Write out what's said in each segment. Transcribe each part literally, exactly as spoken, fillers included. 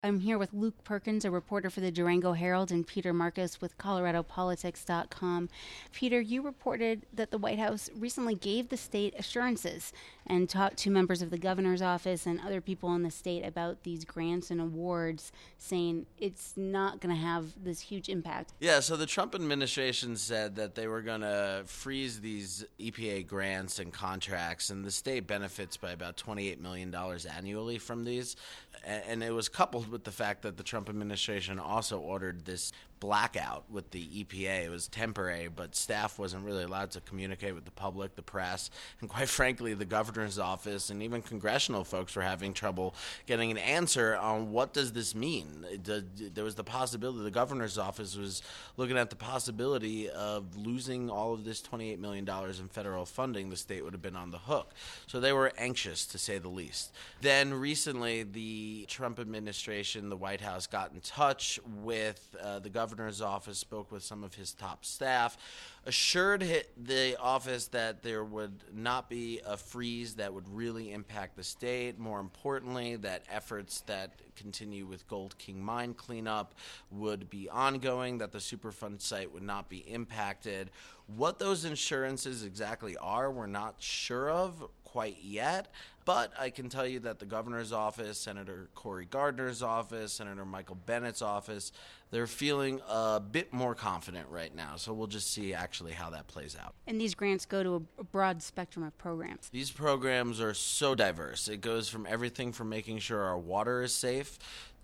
I'm here with Luke Perkins, a reporter for the Durango Herald, and Peter Marcus with Colorado Politics dot com. Peter, you reported that the White House recently gave the state assurances and talked to members of the governor's office and other people in the state about these grants and awards, saying it's not going to have this huge impact. Yeah, so the Trump administration said that they were going to freeze these E P A grants and contracts, and the state benefits by about twenty-eight million dollars annually from these. And it was coupled with the fact that the Trump administration also ordered this blackout with the E P A. It was temporary, but staff wasn't really allowed to communicate with the public, the press, and quite frankly, the governor's office and even congressional folks were having trouble getting an answer on what does this mean. There was the possibility, the governor's office was looking at the possibility of losing all of this twenty-eight million dollars in federal funding. The state would have been on the hook. So they were anxious, to say the least. Then recently, the Trump administration, the White House, got in touch with uh, the governor governor's office, spoke with some of his top staff, assured the office that there would not be a freeze that would really impact the state. More importantly, that efforts that continue with Gold King mine cleanup would be ongoing, that the Superfund site would not be impacted. What those assurances exactly are, we're not sure of quite yet, but I can tell you that the governor's office, Senator Cory Gardner's office, Senator Michael Bennett's office, they're feeling a bit more confident right now. So we'll just see actually how that plays out. And these grants go to a broad spectrum of programs. These programs are so diverse. It goes from everything from making sure our water is safe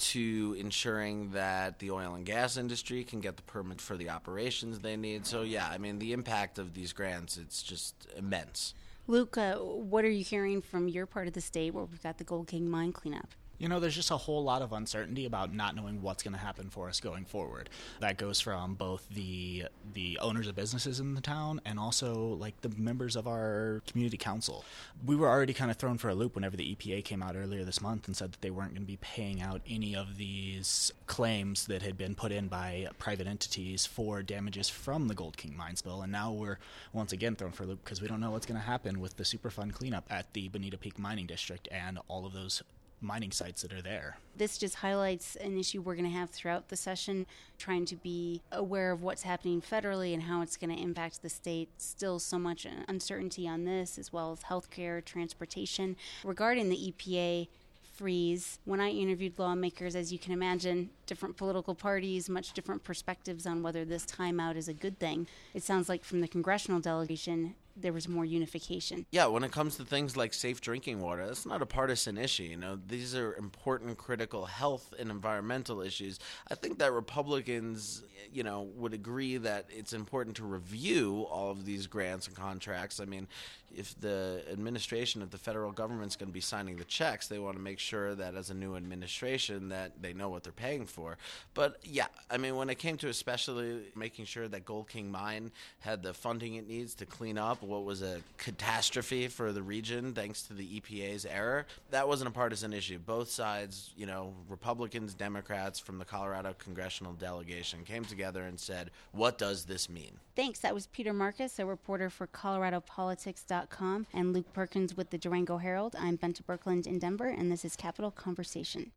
to ensuring that the oil and gas industry can get the permit for the operations they need. So yeah, I mean, the impact of these grants, it's just immense. Luke, uh, what are you hearing from your part of the state where we've got the Gold King mine cleanup? You know, there's just a whole lot of uncertainty about not knowing what's going to happen for us going forward. That goes from both the the owners of businesses in the town and also like the members of our community council. We were already kind of thrown for a loop whenever the E P A came out earlier this month and said that they weren't going to be paying out any of these claims that had been put in by private entities for damages from the Gold King mine spill. And now we're once again thrown for a loop because we don't know what's going to happen with the Superfund cleanup at the Bonita Peak Mining District and all of those mining sites that are there. This just highlights an issue we're going to have throughout the session, trying to be aware of what's happening federally and how it's going to impact the state. Still so much uncertainty on this, as well as healthcare, transportation. Regarding the E P A freeze, when I interviewed lawmakers, as you can imagine, different political parties, much different perspectives on whether this timeout is a good thing. It sounds like from the congressional delegation, there was more unification. Yeah, when it comes to things like safe drinking water, that's not a partisan issue. You know, these are important, critical health and environmental issues. I think that Republicans, you know, would agree that it's important to review all of these grants and contracts. I mean, if the administration, if the federal government's going to be signing the checks, they want to make sure that as a new administration that they know what they're paying for. But yeah, I mean, when it came to especially making sure that Gold King Mine had the funding it needs to clean up what was a catastrophe for the region thanks to the E P A's error, that wasn't a partisan issue. Both sides, you know, Republicans, Democrats from the Colorado congressional delegation came together and said, what does this mean? Thanks. That was Peter Marcus, a reporter for Colorado Politics dot com, and Luke Perkins with the Durango Herald. I'm Benta Birkeland in Denver, and this is Capitol Conversation.